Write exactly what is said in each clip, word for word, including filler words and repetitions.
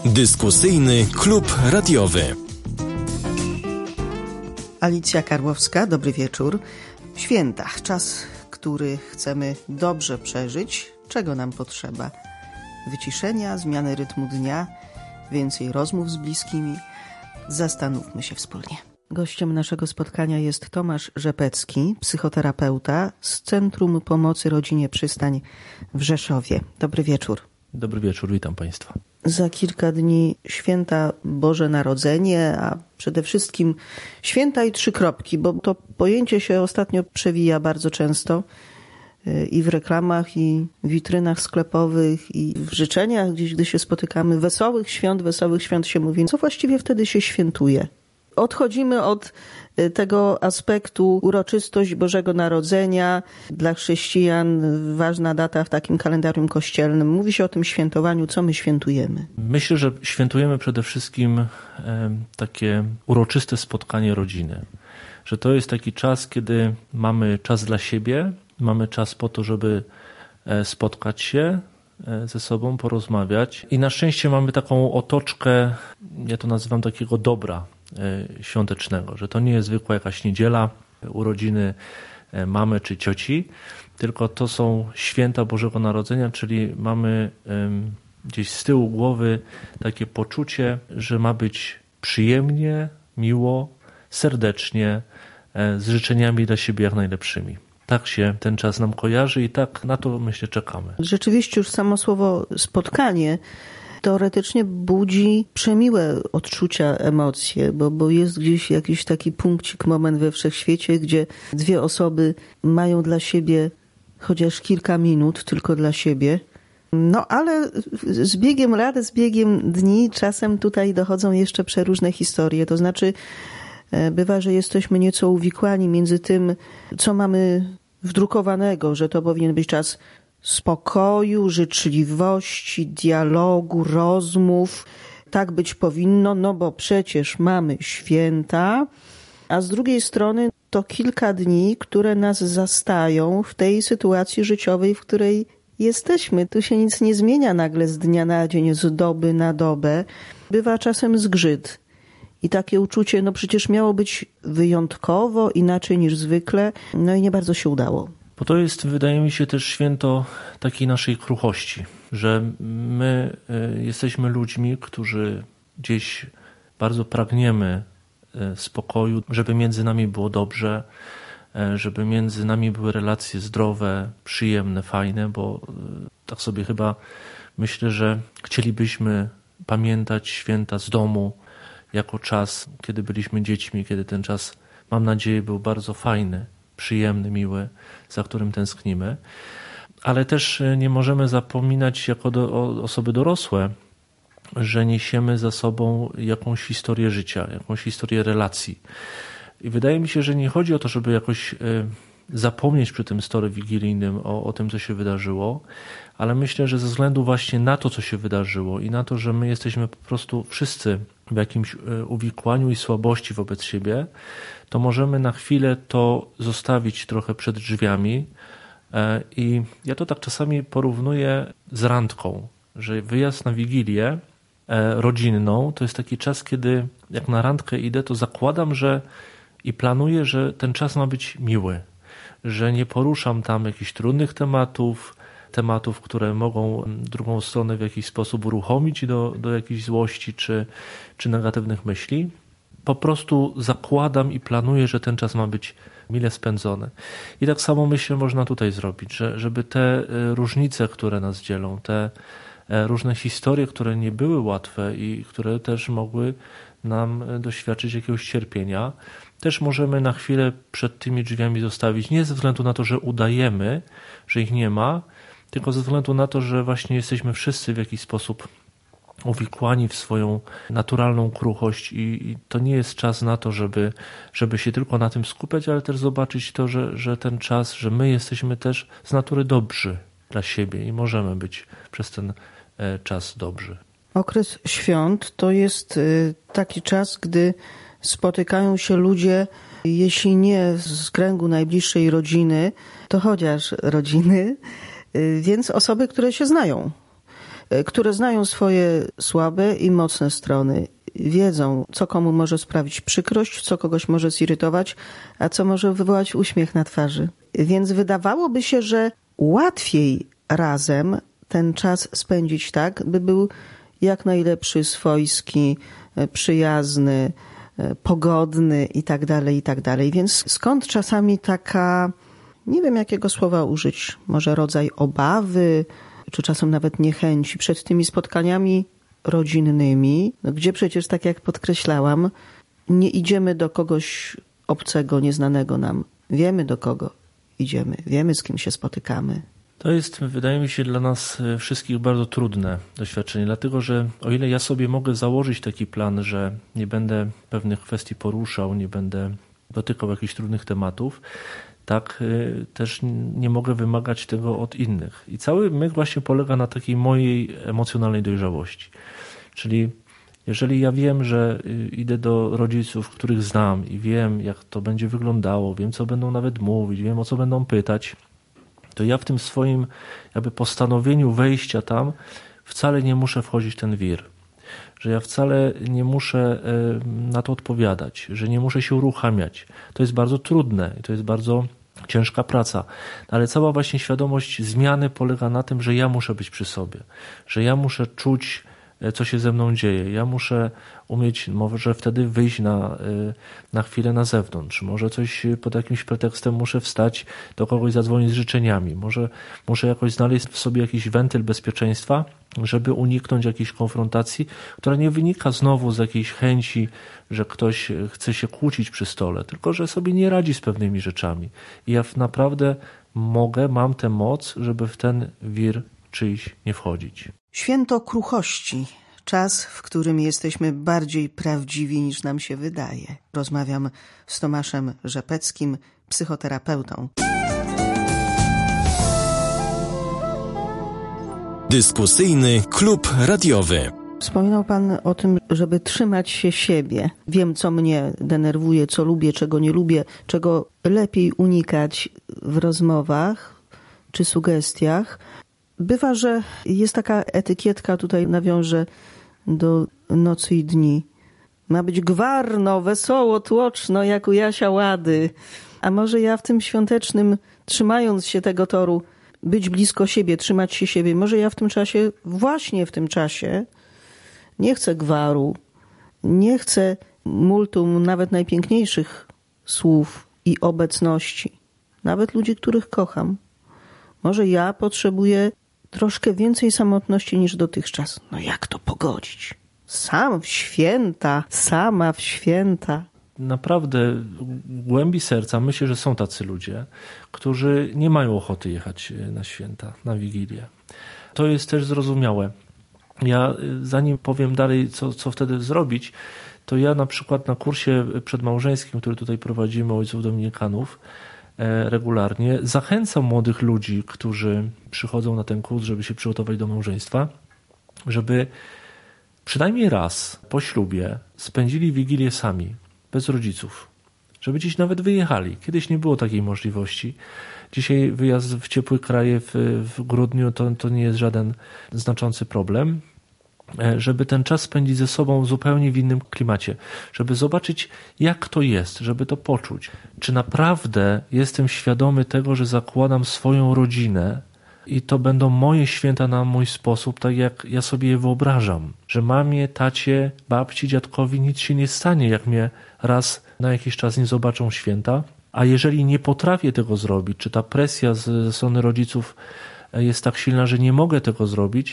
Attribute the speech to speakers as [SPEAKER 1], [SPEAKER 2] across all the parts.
[SPEAKER 1] Dyskusyjny klub radiowy.
[SPEAKER 2] Alicja Karłowska, dobry wieczór. Święta, czas, który chcemy dobrze przeżyć. Czego nam potrzeba? Wyciszenia, zmiany rytmu dnia, więcej rozmów z bliskimi. Zastanówmy się wspólnie. Gościem naszego spotkania jest Tomasz Rzepecki, psychoterapeuta z Centrum Pomocy Rodzinie Przystań w Rzeszowie. Dobry wieczór.
[SPEAKER 3] Dobry wieczór, witam Państwa.
[SPEAKER 2] Za kilka dni święta Boże Narodzenie, a przede wszystkim święta i trzy kropki, bo to pojęcie się ostatnio przewija bardzo często i w reklamach, i w witrynach sklepowych, i w życzeniach, gdzieś gdy się spotykamy. Wesołych świąt, wesołych świąt się mówi. Co właściwie wtedy się świętuje? Odchodzimy od tego aspektu uroczystość Bożego Narodzenia. Dla chrześcijan ważna data w takim kalendarium kościelnym. Mówi się o tym świętowaniu. Co my świętujemy?
[SPEAKER 3] Myślę, że świętujemy przede wszystkim takie uroczyste spotkanie rodziny. Że to jest taki czas, kiedy mamy czas dla siebie, mamy czas po to, żeby spotkać się ze sobą, porozmawiać. I na szczęście mamy taką otoczkę, ja to nazywam takiego dobra świątecznego, że to nie jest zwykła jakaś niedziela, urodziny mamy czy cioci, tylko to są święta Bożego Narodzenia, czyli mamy gdzieś z tyłu głowy takie poczucie, że ma być przyjemnie, miło, serdecznie, z życzeniami dla siebie jak najlepszymi. Tak się ten czas nam kojarzy i tak na to, myślę, czekamy.
[SPEAKER 2] Rzeczywiście już samo słowo spotkanie teoretycznie budzi przemiłe odczucia, emocje, bo, bo jest gdzieś jakiś taki punkcik, moment we wszechświecie, gdzie dwie osoby mają dla siebie chociaż kilka minut tylko dla siebie. No ale z biegiem lat, z biegiem dni czasem tutaj dochodzą jeszcze przeróżne historie. To znaczy bywa, że jesteśmy nieco uwikłani między tym, co mamy wdrukowanego, że to powinien być czas spokoju, życzliwości, dialogu, rozmów. Tak być powinno, no bo przecież mamy święta, a z drugiej strony to kilka dni, które nas zastają w tej sytuacji życiowej, w której jesteśmy. Tu się nic nie zmienia nagle z dnia na dzień, z doby na dobę. Bywa czasem zgrzyt. I takie uczucie, no przecież miało być wyjątkowo, inaczej niż zwykle, no i nie bardzo się udało.
[SPEAKER 3] Bo to jest, wydaje mi się, też święto takiej naszej kruchości, że my jesteśmy ludźmi, którzy gdzieś bardzo pragniemy spokoju, żeby między nami było dobrze, żeby między nami były relacje zdrowe, przyjemne, fajne, bo tak sobie chyba myślę, że chcielibyśmy pamiętać święta z domu, jako czas, kiedy byliśmy dziećmi, kiedy ten czas, mam nadzieję, był bardzo fajny, przyjemny, miły, za którym tęsknimy. Ale też nie możemy zapominać jako do, osoby dorosłe, że niesiemy za sobą jakąś historię życia, jakąś historię relacji. I wydaje mi się, że nie chodzi o to, żeby jakoś zapomnieć przy tym stole wigilijnym o, o tym, co się wydarzyło, ale myślę, że ze względu właśnie na to, co się wydarzyło i na to, że my jesteśmy po prostu wszyscy w jakimś uwikłaniu i słabości wobec siebie, to możemy na chwilę to zostawić trochę przed drzwiami. I ja to tak czasami porównuję z randką, że wyjazd na Wigilię rodzinną to jest taki czas, kiedy jak na randkę idę, to zakładam, że i planuję, że ten czas ma być miły, że nie poruszam tam jakichś trudnych tematów, tematów, które mogą drugą stronę w jakiś sposób uruchomić do, do jakiejś złości czy, czy negatywnych myśli. Po prostu zakładam i planuję, że ten czas ma być mile spędzony. I tak samo myślę, można tutaj zrobić, że, żeby te różnice, które nas dzielą, te różne historie, które nie były łatwe i które też mogły nam doświadczyć jakiegoś cierpienia, też możemy na chwilę przed tymi drzwiami zostawić, nie ze względu na to, że udajemy, że ich nie ma, tylko ze względu na to, że właśnie jesteśmy wszyscy w jakiś sposób uwikłani w swoją naturalną kruchość i, i to nie jest czas na to, żeby, żeby się tylko na tym skupiać, ale też zobaczyć to, że, że ten czas, że my jesteśmy też z natury dobrzy dla siebie i możemy być przez ten e, czas dobrzy.
[SPEAKER 2] Okres świąt to jest y, taki czas, gdy spotykają się ludzie, jeśli nie z kręgu najbliższej rodziny, to chociaż rodziny, y, więc osoby, które się znają. które znają swoje słabe i mocne strony. Wiedzą, co komu może sprawić przykrość, co kogoś może zirytować, a co może wywołać uśmiech na twarzy. Więc wydawałoby się, że łatwiej razem ten czas spędzić tak, by był jak najlepszy, swojski, przyjazny, pogodny i tak dalej, i tak dalej. Więc skąd czasami taka, nie wiem jakiego słowa użyć, może rodzaj obawy, czy czasem nawet niechęci przed tymi spotkaniami rodzinnymi, no gdzie przecież, tak jak podkreślałam, nie idziemy do kogoś obcego, nieznanego nam. Wiemy, do kogo idziemy, wiemy, z kim się spotykamy.
[SPEAKER 3] To jest, wydaje mi się, dla nas wszystkich bardzo trudne doświadczenie, dlatego że o ile ja sobie mogę założyć taki plan, że nie będę pewnych kwestii poruszał, nie będę dotykał jakichś trudnych tematów, tak też nie mogę wymagać tego od innych. I cały myk właśnie polega na takiej mojej emocjonalnej dojrzałości. Czyli jeżeli ja wiem, że idę do rodziców, których znam i wiem, jak to będzie wyglądało, wiem, co będą nawet mówić, wiem, o co będą pytać, to ja w tym swoim jakby postanowieniu wejścia tam wcale nie muszę wchodzić w ten wir. Że ja wcale nie muszę na to odpowiadać, że nie muszę się uruchamiać. To jest bardzo trudne i to jest bardzo ciężka praca. Ale cała właśnie świadomość zmiany polega na tym, że ja muszę być przy sobie, że ja muszę czuć, co się ze mną dzieje. Ja muszę umieć, może wtedy wyjść na, na chwilę na zewnątrz. Może coś pod jakimś pretekstem muszę wstać, do kogoś zadzwonić z życzeniami. Może muszę jakoś znaleźć w sobie jakiś wentyl bezpieczeństwa, żeby uniknąć jakiejś konfrontacji, która nie wynika znowu z jakiejś chęci, że ktoś chce się kłócić przy stole, tylko że sobie nie radzi z pewnymi rzeczami. I ja naprawdę mogę, mam tę moc, żeby w ten wir czyjś nie wchodzić.
[SPEAKER 2] Święto kruchości. Czas, w którym jesteśmy bardziej prawdziwi niż nam się wydaje. Rozmawiam z Tomaszem Rzepeckim, psychoterapeutą.
[SPEAKER 1] Dyskusyjny klub radiowy.
[SPEAKER 2] Wspominał pan o tym, żeby trzymać się siebie. Wiem, co mnie denerwuje, co lubię, czego nie lubię, czego lepiej unikać w rozmowach czy sugestiach. Bywa, że jest taka etykietka, tutaj nawiążę do nocy i dni. Ma być gwarno, wesoło, tłoczno, jak u Jasia Łady. A może ja w tym świątecznym, trzymając się tego toru, być blisko siebie, trzymać się siebie, może ja w tym czasie, właśnie w tym czasie, nie chcę gwaru, nie chcę multum nawet najpiękniejszych słów i obecności, nawet ludzi, których kocham. Może ja potrzebuję troszkę więcej samotności niż dotychczas. No jak to pogodzić? Sam w święta, sama w święta.
[SPEAKER 3] Naprawdę w głębi serca myślę, że są tacy ludzie, którzy nie mają ochoty jechać na święta, na Wigilię. To jest też zrozumiałe. Ja zanim powiem dalej, co, co wtedy zrobić, to ja na przykład na kursie przedmałżeńskim, który tutaj prowadzimy, ojców dominikanów, regularnie zachęcam młodych ludzi, którzy przychodzą na ten kurs, żeby się przygotować do małżeństwa, żeby przynajmniej raz po ślubie spędzili Wigilię sami, bez rodziców, żeby gdzieś nawet wyjechali. Kiedyś nie było takiej możliwości. Dzisiaj wyjazd w ciepłe kraje w, w grudniu to, to nie jest żaden znaczący problem, żeby ten czas spędzić ze sobą zupełnie w innym klimacie, żeby zobaczyć, jak to jest, żeby to poczuć. Czy naprawdę jestem świadomy tego, że zakładam swoją rodzinę i to będą moje święta na mój sposób, tak jak ja sobie je wyobrażam. Że mamie, tacie, babci, dziadkowi nic się nie stanie, jak mnie raz na jakiś czas nie zobaczą święta. A jeżeli nie potrafię tego zrobić, czy ta presja ze strony rodziców jest tak silna, że nie mogę tego zrobić,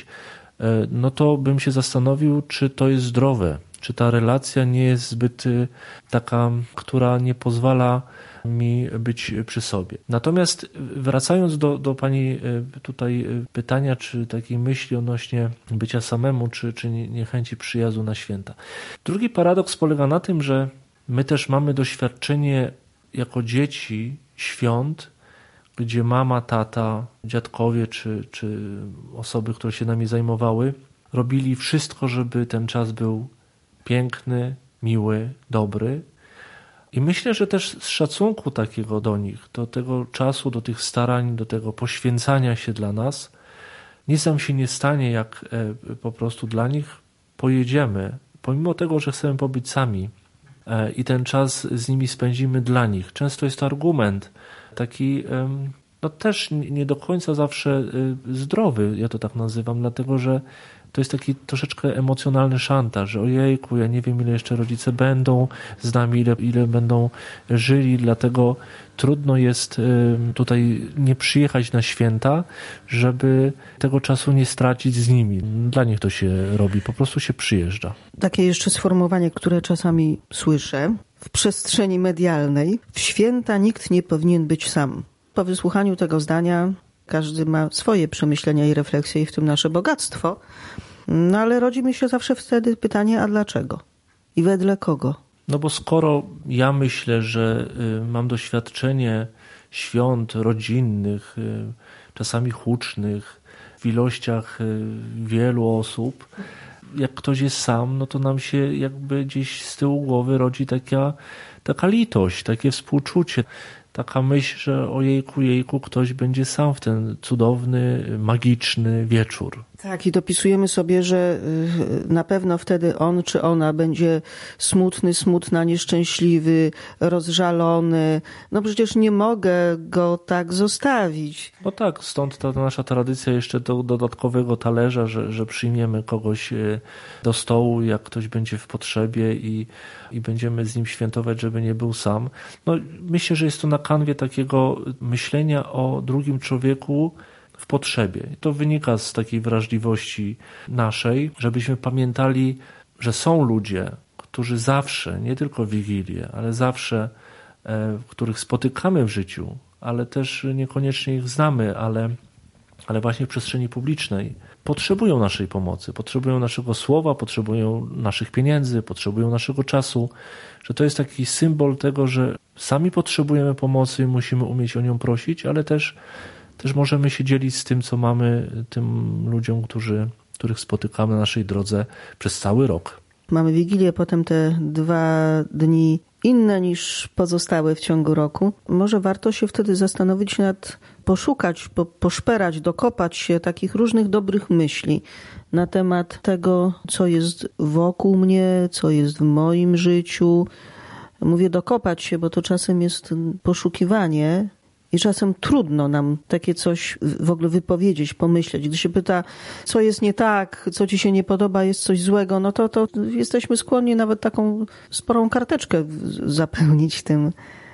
[SPEAKER 3] no to bym się zastanowił, czy to jest zdrowe, czy ta relacja nie jest zbyt taka, która nie pozwala mi być przy sobie. Natomiast wracając do, do pani tutaj pytania, czy takiej myśli odnośnie bycia samemu, czy, czy niechęci przyjazdu na święta. Drugi paradoks polega na tym, że my też mamy doświadczenie jako dzieci świąt, gdzie mama, tata, dziadkowie czy, czy osoby, które się nami zajmowały, robili wszystko, żeby ten czas był piękny, miły, dobry. I myślę, że też z szacunku takiego do nich, do tego czasu, do tych starań, do tego poświęcania się dla nas, nic nam się nie stanie, jak po prostu dla nich pojedziemy, pomimo tego, że chcemy pobyć sami i ten czas z nimi spędzimy dla nich. Często jest to argument taki, no też nie do końca zawsze zdrowy, ja to tak nazywam, dlatego że to jest taki troszeczkę emocjonalny szantaż, że ojejku, ja nie wiem, ile jeszcze rodzice będą z nami, ile, ile będą żyli, dlatego trudno jest tutaj nie przyjechać na święta, żeby tego czasu nie stracić z nimi. Dla nich to się robi, po prostu się przyjeżdża.
[SPEAKER 2] Takie jeszcze sformułowanie, które czasami słyszę w przestrzeni medialnej. W święta nikt nie powinien być sam. Po wysłuchaniu tego zdania każdy ma swoje przemyślenia i refleksje i w tym nasze bogactwo. No ale rodzi mi się zawsze wtedy pytanie, a dlaczego? I wedle kogo?
[SPEAKER 3] No bo skoro ja myślę, że mam doświadczenie świąt rodzinnych, czasami hucznych, w ilościach wielu osób, jak ktoś jest sam, no to nam się jakby gdzieś z tyłu głowy rodzi taka, taka litość, takie współczucie. Taka myśl, że ojejku, jejku, ktoś będzie sam w ten cudowny, magiczny wieczór.
[SPEAKER 2] Tak, i dopisujemy sobie, że na pewno wtedy on czy ona będzie smutny, smutna, nieszczęśliwy, rozżalony. No przecież nie mogę go tak zostawić.
[SPEAKER 3] No tak, stąd ta nasza tradycja jeszcze do dodatkowego talerza, że, że przyjmiemy kogoś do stołu, jak ktoś będzie w potrzebie i, i będziemy z nim świętować, żeby nie był sam. No myślę, że jest to na kanwie takiego myślenia o drugim człowieku w potrzebie. To wynika z takiej wrażliwości naszej, żebyśmy pamiętali, że są ludzie, którzy zawsze, nie tylko w Wigilię, ale zawsze, e, których spotykamy w życiu, ale też niekoniecznie ich znamy, ale, ale właśnie w przestrzeni publicznej, potrzebują naszej pomocy, potrzebują naszego słowa, potrzebują naszych pieniędzy, potrzebują naszego czasu, że to jest taki symbol tego, że sami potrzebujemy pomocy i musimy umieć o nią prosić, ale też Też możemy się dzielić z tym, co mamy, tym ludziom, którzy, których spotykamy na naszej drodze przez cały rok.
[SPEAKER 2] Mamy Wigilię, potem te dwa dni inne niż pozostałe w ciągu roku. Może warto się wtedy zastanowić nad, poszukać, po, poszperać, dokopać się takich różnych dobrych myśli na temat tego, co jest wokół mnie, co jest w moim życiu. Mówię dokopać się, bo to czasem jest poszukiwanie. I czasem trudno nam takie coś w ogóle wypowiedzieć, pomyśleć. Gdy się pyta, co jest nie tak, co ci się nie podoba, jest coś złego, no to, to jesteśmy skłonni nawet taką sporą karteczkę zapełnić tym.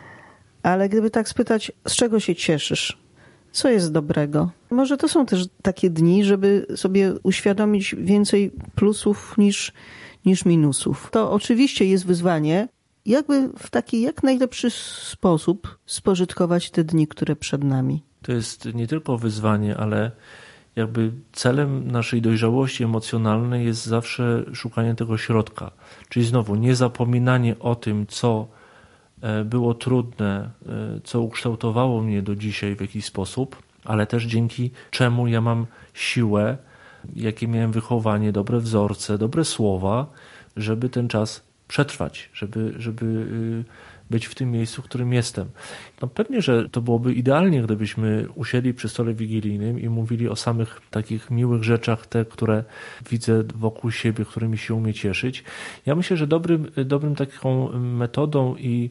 [SPEAKER 2] Ale gdyby tak spytać, z czego się cieszysz? Co jest dobrego? Może to są też takie dni, żeby sobie uświadomić więcej plusów niż, niż minusów. To oczywiście jest wyzwanie, jakby w taki jak najlepszy sposób spożytkować te dni, które przed nami.
[SPEAKER 3] To jest nie tylko wyzwanie, ale jakby celem naszej dojrzałości emocjonalnej jest zawsze szukanie tego środka. Czyli znowu nie zapominanie o tym, co było trudne, co ukształtowało mnie do dzisiaj w jakiś sposób, ale też dzięki czemu ja mam siłę, jakie miałem wychowanie, dobre wzorce, dobre słowa, żeby ten czas przetrwać, żeby, żeby być w tym miejscu, w którym jestem. No pewnie, że to byłoby idealnie, gdybyśmy usiedli przy stole wigilijnym i mówili o samych takich miłych rzeczach, te, które widzę wokół siebie, którymi się umie cieszyć. Ja myślę, że dobrym, dobrym taką metodą i,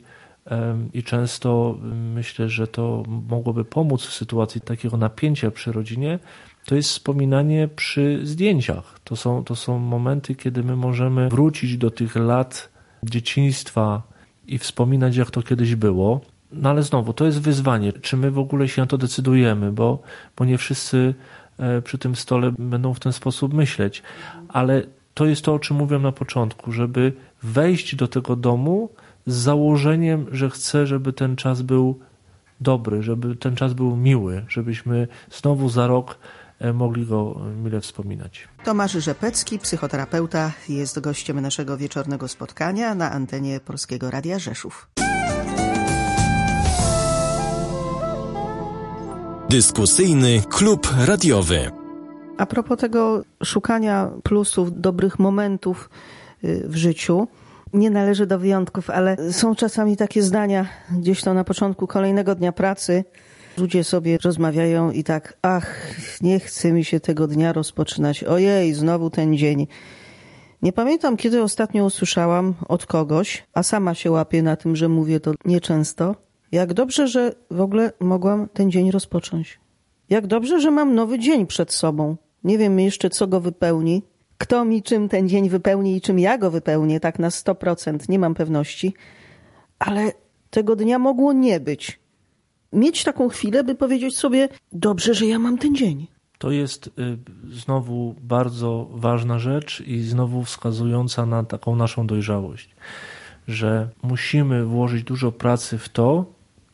[SPEAKER 3] i często myślę, że to mogłoby pomóc w sytuacji takiego napięcia przy rodzinie, to jest wspominanie przy zdjęciach. To są, to są momenty, kiedy my możemy wrócić do tych lat dzieciństwa i wspominać, jak to kiedyś było. No ale znowu, to jest wyzwanie. Czy my w ogóle się na to decydujemy, bo, bo nie wszyscy przy tym stole będą w ten sposób myśleć. Ale to jest to, o czym mówiłem na początku, żeby wejść do tego domu z założeniem, że chcę, żeby ten czas był dobry, żeby ten czas był miły, żebyśmy znowu za rok mogli go mile wspominać.
[SPEAKER 2] Tomasz Rzepecki, psychoterapeuta, jest gościem naszego wieczornego spotkania na antenie Polskiego Radia Rzeszów.
[SPEAKER 1] Dyskusyjny klub radiowy.
[SPEAKER 2] A propos tego szukania plusów, dobrych momentów w życiu, nie należy do wyjątków, ale są czasami takie zdania gdzieś to na początku kolejnego dnia pracy, Ludzie sobie rozmawiają i tak, ach, nie chce mi się tego dnia rozpoczynać. Ojej, znowu ten dzień. Nie pamiętam, kiedy ostatnio usłyszałam od kogoś, a sama się łapię na tym, że mówię to nieczęsto, jak dobrze, że w ogóle mogłam ten dzień rozpocząć. Jak dobrze, że mam nowy dzień przed sobą. Nie wiem jeszcze, co go wypełni. Kto mi czym ten dzień wypełni i czym ja go wypełnię, tak na sto procent, nie mam pewności. Ale tego dnia mogło nie być. Mieć taką chwilę, by powiedzieć sobie, dobrze, że ja mam ten dzień.
[SPEAKER 3] To jest y, znowu bardzo ważna rzecz i znowu wskazująca na taką naszą dojrzałość, że musimy włożyć dużo pracy w to,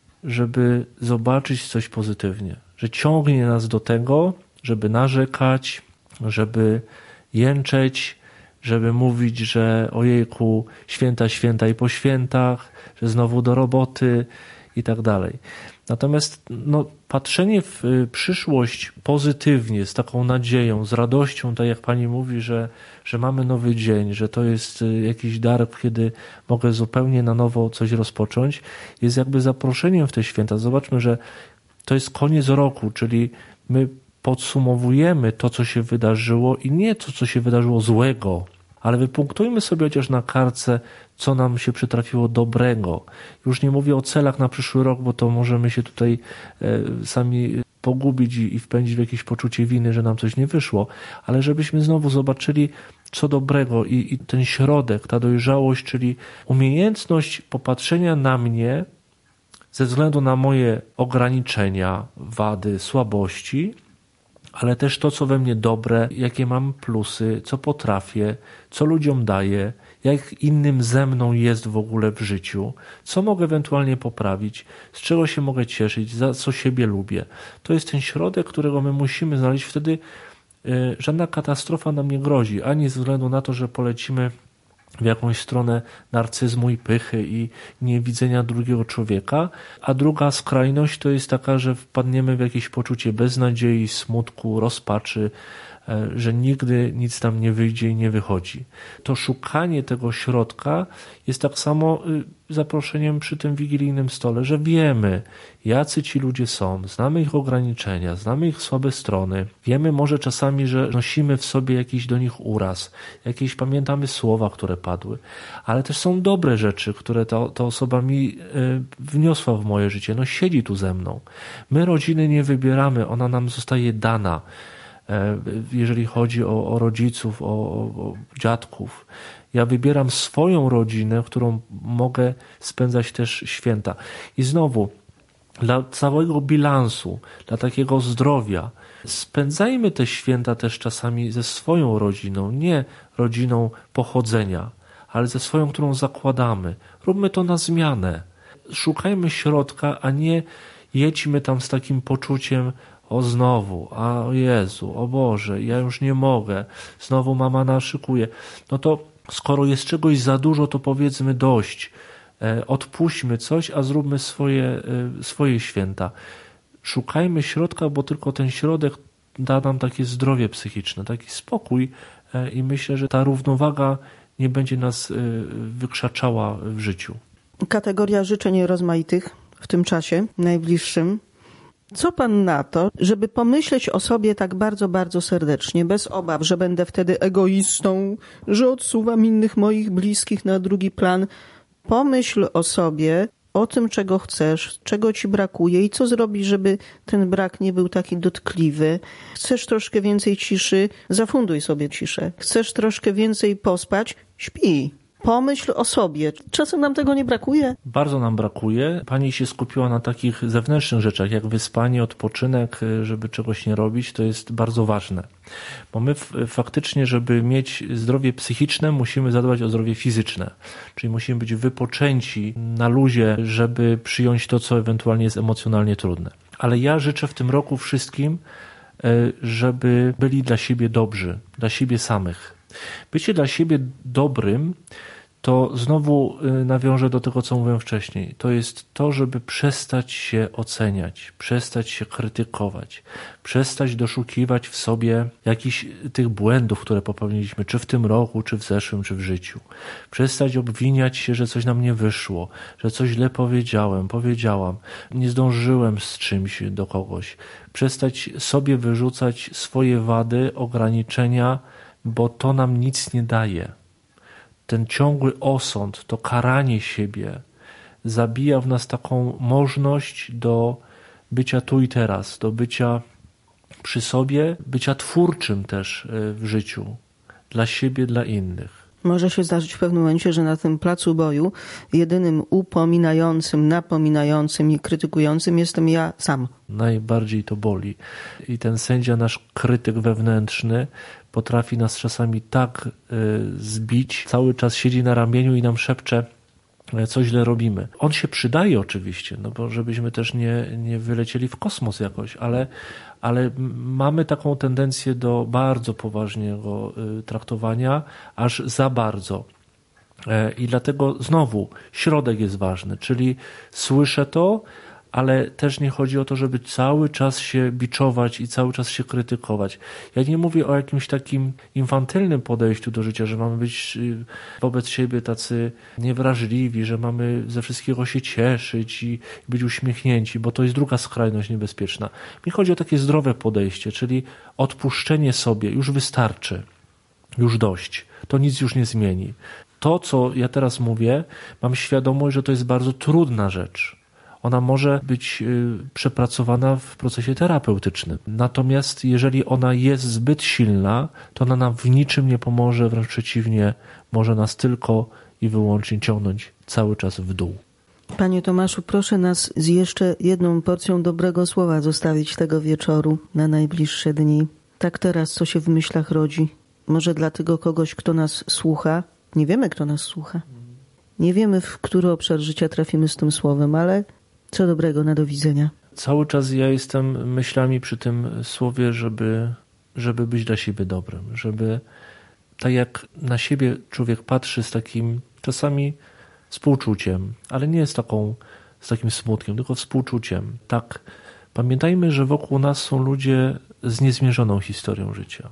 [SPEAKER 3] żeby zobaczyć coś pozytywnie, że ciągnie nas do tego, żeby narzekać, żeby jęczeć, żeby mówić, że ojejku, święta, święta i po świętach, że znowu do roboty i tak dalej. Natomiast no, patrzenie w przyszłość pozytywnie, z taką nadzieją, z radością, tak jak Pani mówi, że, że mamy nowy dzień, że to jest jakiś dar, kiedy mogę zupełnie na nowo coś rozpocząć, jest jakby zaproszeniem w te święta. Zobaczmy, że to jest koniec roku, czyli my podsumowujemy to, co się wydarzyło i nie to, co się wydarzyło złego, ale wypunktujmy sobie chociaż na kartce, co nam się przytrafiło dobrego. Już nie mówię o celach na przyszły rok, bo to możemy się tutaj e, sami pogubić i, i wpędzić w jakieś poczucie winy, że nam coś nie wyszło, ale żebyśmy znowu zobaczyli, co dobrego i, i ten środek, ta dojrzałość, czyli umiejętność popatrzenia na mnie ze względu na moje ograniczenia, wady, słabości, ale też to, co we mnie dobre, jakie mam plusy, co potrafię, co ludziom daję, jak innym ze mną jest w ogóle w życiu, co mogę ewentualnie poprawić, z czego się mogę cieszyć, za co siebie lubię. To jest ten środek, którego my musimy znaleźć. Wtedy y, żadna katastrofa nam nie grozi, ani ze względu na to, że polecimy w jakąś stronę narcyzmu i pychy i niewidzenia drugiego człowieka, a druga skrajność to jest taka, że wpadniemy w jakieś poczucie beznadziei, smutku, rozpaczy, że nigdy nic tam nie wyjdzie i nie wychodzi. To szukanie tego środka jest tak samo zaproszeniem przy tym wigilijnym stole, że wiemy, jacy ci ludzie są, znamy ich ograniczenia, znamy ich słabe strony, wiemy może czasami, że nosimy w sobie jakiś do nich uraz, jakieś pamiętamy słowa, które padły, ale też są dobre rzeczy, które ta, ta osoba mi wniosła w moje życie, no siedzi tu ze mną. My rodziny nie wybieramy, ona nam zostaje dana. Jeżeli chodzi o, o rodziców, o, o dziadków. Ja wybieram swoją rodzinę, którą mogę spędzać też święta. I znowu, dla całego bilansu, dla takiego zdrowia, spędzajmy te święta też czasami ze swoją rodziną, nie rodziną pochodzenia, ale ze swoją, którą zakładamy. Róbmy to na zmianę. Szukajmy środka, a nie jedźmy tam z takim poczuciem, o znowu, a o Jezu, o Boże, ja już nie mogę, znowu mama naszykuje. No to skoro jest czegoś za dużo, to powiedzmy dość. E, odpuśćmy coś, a zróbmy swoje, e, swoje święta. Szukajmy środka, bo tylko ten środek da nam takie zdrowie psychiczne, taki spokój e, i myślę, że ta równowaga nie będzie nas e, wykrzaczała w życiu.
[SPEAKER 2] Kategoria życzeń rozmaitych w tym czasie najbliższym. Co pan na to, żeby pomyśleć o sobie tak bardzo, bardzo serdecznie, bez obaw, że będę wtedy egoistą, że odsuwam innych moich bliskich na drugi plan. Pomyśl o sobie, o tym, czego chcesz, czego ci brakuje i co zrobić, żeby ten brak nie był taki dotkliwy. Chcesz troszkę więcej ciszy? Zafunduj sobie ciszę. Chcesz troszkę więcej pospać? Śpij. Pomyśl o sobie. Czasem nam tego nie brakuje?
[SPEAKER 3] Bardzo nam brakuje. Pani się skupiła na takich zewnętrznych rzeczach, jak wyspanie, odpoczynek, żeby czegoś nie robić. To jest bardzo ważne. Bo my faktycznie, żeby mieć zdrowie psychiczne, musimy zadbać o zdrowie fizyczne. Czyli musimy być wypoczęci na luzie, żeby przyjąć to, co ewentualnie jest emocjonalnie trudne. Ale ja życzę w tym roku wszystkim, żeby byli dla siebie dobrzy, dla siebie samych. Bycie dla siebie dobrym to znowu nawiążę do tego, co mówiłem wcześniej. To jest to, żeby przestać się oceniać, przestać się krytykować, przestać doszukiwać w sobie jakichś tych błędów, które popełniliśmy, czy w tym roku, czy w zeszłym, czy w życiu. Przestać obwiniać się, że coś nam nie wyszło, że coś źle powiedziałem, powiedziałam, nie zdążyłem z czymś do kogoś. Przestać sobie wyrzucać swoje wady, ograniczenia, bo to nam nic nie daje. Ten ciągły osąd, to karanie siebie zabija w nas taką możliwość do bycia tu i teraz, do bycia przy sobie, bycia twórczym też w życiu, dla siebie, dla innych.
[SPEAKER 2] Może się zdarzyć w pewnym momencie, że na tym placu boju jedynym upominającym, napominającym i krytykującym jestem ja sam.
[SPEAKER 3] Najbardziej to boli. I ten sędzia, nasz krytyk wewnętrzny, potrafi nas czasami tak y, zbić, cały czas siedzi na ramieniu i nam szepcze, co źle robimy. On się przydaje oczywiście, no bo żebyśmy też nie, nie wylecieli w kosmos jakoś, ale, ale mamy taką tendencję do bardzo poważnego y, traktowania, aż za bardzo. I dlatego znowu środek jest ważny, czyli słyszę to, ale też nie chodzi o to, żeby cały czas się biczować i cały czas się krytykować. Ja nie mówię o jakimś takim infantylnym podejściu do życia, że mamy być wobec siebie tacy niewrażliwi, że mamy ze wszystkiego się cieszyć i być uśmiechnięci, bo to jest druga skrajność niebezpieczna. Mi chodzi o takie zdrowe podejście, czyli odpuszczenie sobie, już wystarczy, już dość, to nic już nie zmieni. To, co ja teraz mówię, mam świadomość, że to jest bardzo trudna rzecz. Ona może być przepracowana w procesie terapeutycznym. Natomiast jeżeli ona jest zbyt silna, to ona nam w niczym nie pomoże, wręcz przeciwnie, może nas tylko i wyłącznie ciągnąć cały czas w dół.
[SPEAKER 2] Panie Tomaszu, proszę nas z jeszcze jedną porcją dobrego słowa zostawić tego wieczoru na najbliższe dni. Tak teraz, co się w myślach rodzi. Może dla tego kogoś, kto nas słucha. Nie wiemy, kto nas słucha. Nie wiemy, w który obszar życia trafimy z tym słowem, ale co dobrego, na do widzenia.
[SPEAKER 3] Cały czas ja jestem myślami przy tym słowie, żeby, żeby być dla siebie dobrym, żeby tak jak na siebie człowiek patrzy z takim czasami współczuciem, ale nie z taką, z takim smutkiem, tylko współczuciem. Tak, pamiętajmy, że wokół nas są ludzie z niezmierzoną historią życia,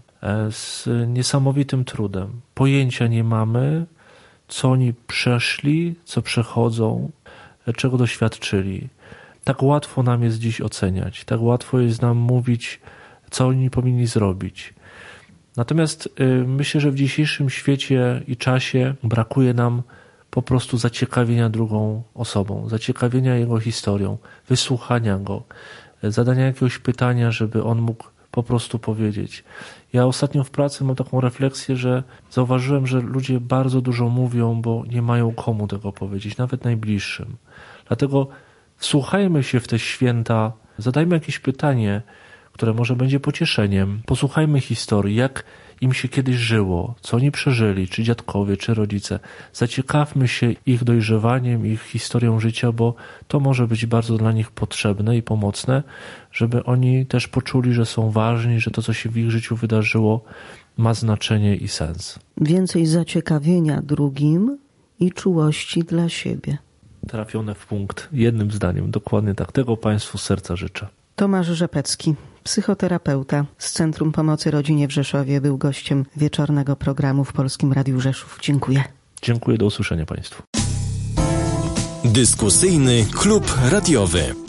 [SPEAKER 3] z niesamowitym trudem. Pojęcia nie mamy, co oni przeszli, co przechodzą, czego doświadczyli. Tak łatwo nam jest dziś oceniać, tak łatwo jest nam mówić, co oni powinni zrobić. Natomiast y, myślę, że w dzisiejszym świecie i czasie brakuje nam po prostu zaciekawienia drugą osobą, zaciekawienia jego historią, wysłuchania go, zadania jakiegoś pytania, żeby on mógł po prostu powiedzieć. Ja ostatnio w pracy mam taką refleksję, że zauważyłem, że ludzie bardzo dużo mówią, bo nie mają komu tego powiedzieć, nawet najbliższym. Dlatego wsłuchajmy się w te święta, zadajmy jakieś pytanie, które może będzie pocieszeniem. Posłuchajmy historii, jak im się kiedyś żyło, co oni przeżyli, czy dziadkowie, czy rodzice. Zaciekawmy się ich dojrzewaniem, ich historią życia, bo to może być bardzo dla nich potrzebne i pomocne, żeby oni też poczuli, że są ważni, że to, co się w ich życiu wydarzyło, ma znaczenie i sens.
[SPEAKER 2] Więcej zaciekawienia drugim i czułości dla siebie.
[SPEAKER 3] Trafione w punkt, jednym zdaniem, dokładnie tak. Tego Państwu z serca życzę.
[SPEAKER 2] Tomasz Rzepecki, psychoterapeuta z Centrum Pomocy Rodzinie w Rzeszowie, był gościem wieczornego programu w Polskim Radiu Rzeszów. Dziękuję.
[SPEAKER 3] Dziękuję, do usłyszenia Państwu.
[SPEAKER 1] Dyskusyjny klub radiowy.